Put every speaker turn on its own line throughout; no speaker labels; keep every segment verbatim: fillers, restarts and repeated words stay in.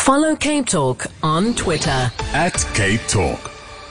Follow Cape Talk on Twitter
at Cape Talk.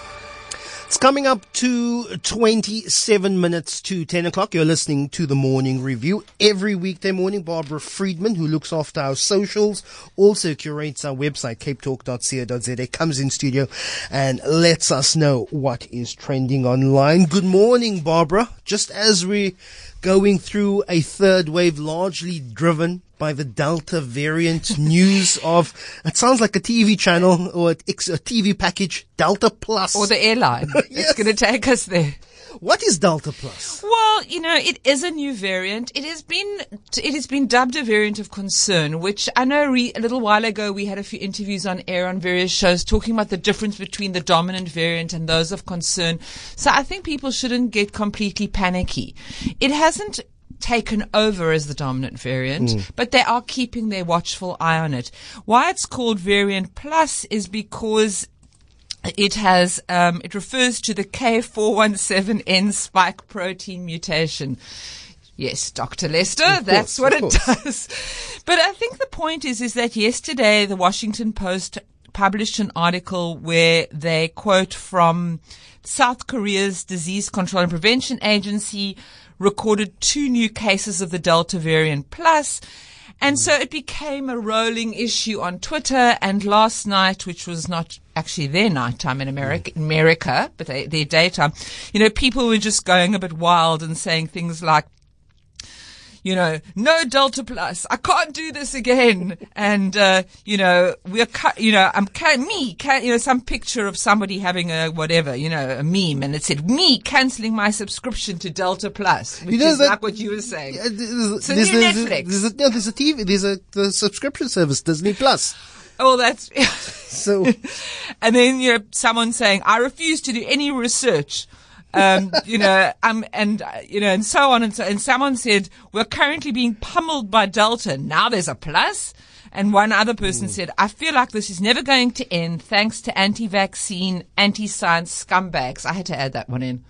It's coming up to twenty-seven minutes to ten o'clock. You're listening to the Morning Review. Every weekday morning, Barbara Friedman, who looks after our socials, also curates our website, cape talk dot co dot za, comes in studio and lets us know what is trending online. Good morning, Barbara. Just as we're going through a third wave, largely driven by the Delta variant, news of, it sounds like a T V channel or a T V package, Delta Plus.
Or the airline.
Yes.
It's going to take us there.
What is Delta Plus?
Well, you know, it is a new variant. It has been, it has been dubbed a variant of concern, which I know re- a little while ago we had a few interviews on air on various shows talking about the difference between the dominant variant and those of concern. So I think people shouldn't get completely panicky. It hasn't taken over as the dominant variant, mm. but they are keeping their watchful eye on it. Why it's called Variant Plus is because it has, um, it refers to the K four one seven N spike protein mutation. Yes, Doctor Lester, course, that's what it does. But I think the point is, is that yesterday the Washington Post published an article where they quote from South Korea's Disease Control and Prevention Agency recorded two new cases of the Delta variant plus. And so it became a rolling issue on Twitter. And last night, which was not actually their nighttime in America, America, but they, their daytime, you know, people were just going a bit wild and saying things like, you know, no Delta Plus. I can't do this again. And, uh, you know, we're, cu- you know, I'm, ca- me, ca- you know, some picture of somebody having a whatever, you know, a meme. And it said, me canceling my subscription to Delta Plus, which you know, is that, like what you were saying. Uh,
there's,
so
there's,
new
there's,
Netflix.
There's a, no, there's a T V, there's a the subscription service, Disney Plus.
Oh, that's,
so,
and then, you know, someone saying, I refuse to do any research. Um, you know, um, and, uh, you know, and so on and so, and someone said, we're currently being pummeled by Delta. Now there's a plus. And one other person mm. said, I feel like this is never going to end thanks to anti-vaccine, anti-science scumbags. I had to add that one in.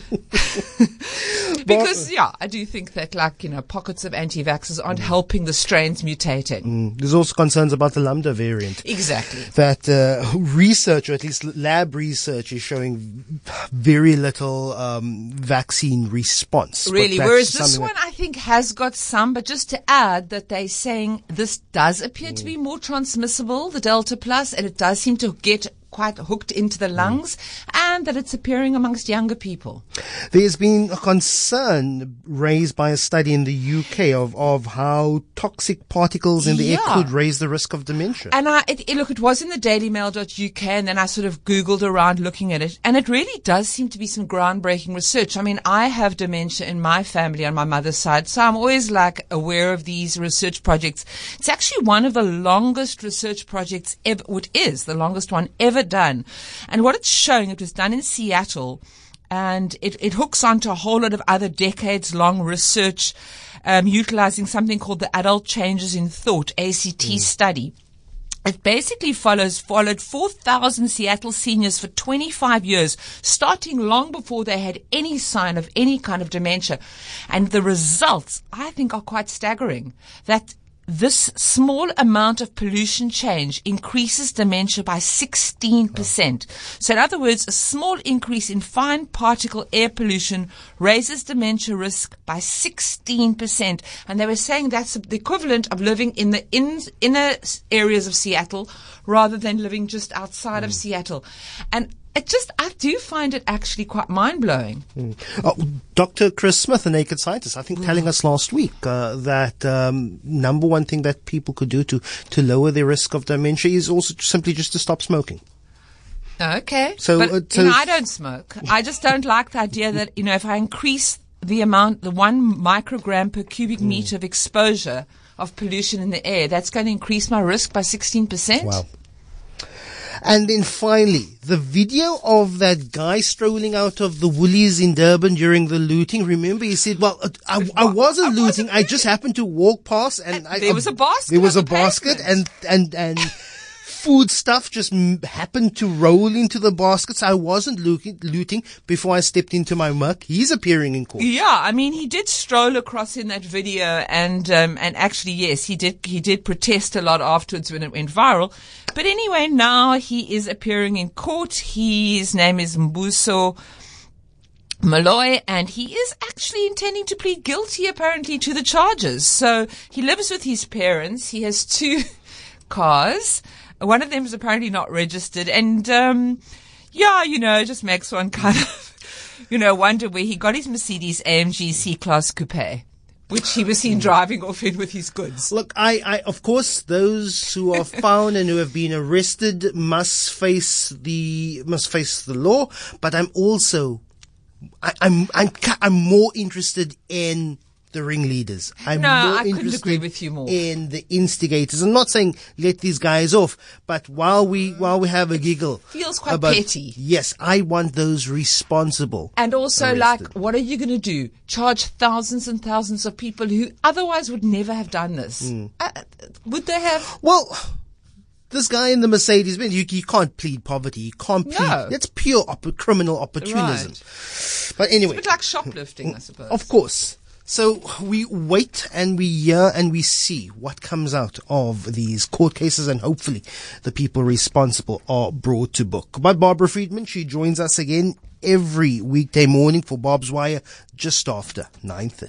Because, yeah, I do think that, like, you know, pockets of anti-vaxxers aren't mm. helping the strains mutating.
Mm. There's also concerns about the Lambda variant.
Exactly.
That uh, research, or at least lab research, is showing very little um, vaccine response.
Really, whereas this one, I think, has got some. But just to add that they're saying this does appear appear to be more transmissible, the Delta Plus, and it does seem to get quite hooked into the lungs, mm. and that it's appearing amongst younger people.
There's been a concern raised by a study in the U K of, of how toxic particles in the yeah. air could raise the risk of dementia.
And I, it, it, look, it was in the daily mail dot U K, and then I sort of Googled around looking at it, and it really does seem to be some groundbreaking research. I mean, I have dementia in my family on my mother's side, so I'm always like aware of these research projects. It's actually one of the longest research projects ever, what is the longest one ever done. And what it's showing, it was done in Seattle, and it, it hooks onto a whole lot of other decades-long research um, utilizing something called the Adult Changes in Thought, A C T mm. study. It basically follows, followed four thousand Seattle seniors for twenty-five years, starting long before they had any sign of any kind of dementia. And the results, I think, are quite staggering. That this small amount of pollution change increases dementia by sixteen percent. So in other words, a small increase in fine particle air pollution raises dementia risk by sixteen percent. And they were saying that's the equivalent of living in the in, inner areas of Seattle rather than living just outside mm. of Seattle. And it just, I do find it actually quite mind-blowing.
Mm. Oh, Doctor Chris Smith, a naked scientist, I think mm. telling us last week uh, that um, number one thing that people could do to, to lower their risk of dementia is also simply just to stop smoking.
Okay.
So,
but,
uh, so
you know, I don't smoke. I just don't like the idea that, you know, if I increase the amount, the one microgram per cubic mm. meter of exposure of pollution in the air, that's going to increase my risk by sixteen percent.
Wow. And then finally, the video of that guy strolling out of the Woolies in Durban during the looting. Remember, he said, well, I, I wasn't I looting. Wasn't I just happened to walk past and, and
I, there was a basket.
There was
a
basket
pavement.
and, and, and food stuff just m- happened to roll into the baskets. I wasn't looking, looting before I stepped into my work. He's appearing in court.
Yeah, I mean, he did stroll across in that video, and um, and actually, yes, he did he did protest a lot afterwards when it went viral. But anyway, now he is appearing in court. His name is Mbuso Moloi, and he is actually intending to plead guilty, apparently, to the charges. So he lives with his parents. He has two cars. One of them is apparently not registered. And, um, yeah, you know, it just makes one kind of, you know, wonder where he got his Mercedes A M G C-Class Coupe, which he was seen driving off in with his goods.
Look, I, I, of course, those who are found and who have been arrested must face the, must face the law. But I'm also I, I'm I'm I'm more interested in the ringleaders. I'm
no,
more
I couldn't
interested
agree with you more.
in the instigators. I'm not saying let these guys off, but while we while we have a giggle,
feels quite
about,
petty.
Yes, I want those responsible.
And also,
arrested.
like, what are you going to do? Charge thousands and thousands of people who otherwise would never have done this?
Mm.
Uh, would they have?
Well, this guy in the Mercedes Benz, you, you can't plead poverty. You can't plead.
No.
That's pure op- criminal opportunism.
Right.
But anyway.
It's a bit like shoplifting, I suppose.
Of course. So we wait and we hear and we see what comes out of these court cases, and hopefully the people responsible are brought to book. But Barbara Friedman, she joins us again every weekday morning for Bob's Wire just after nine thirty.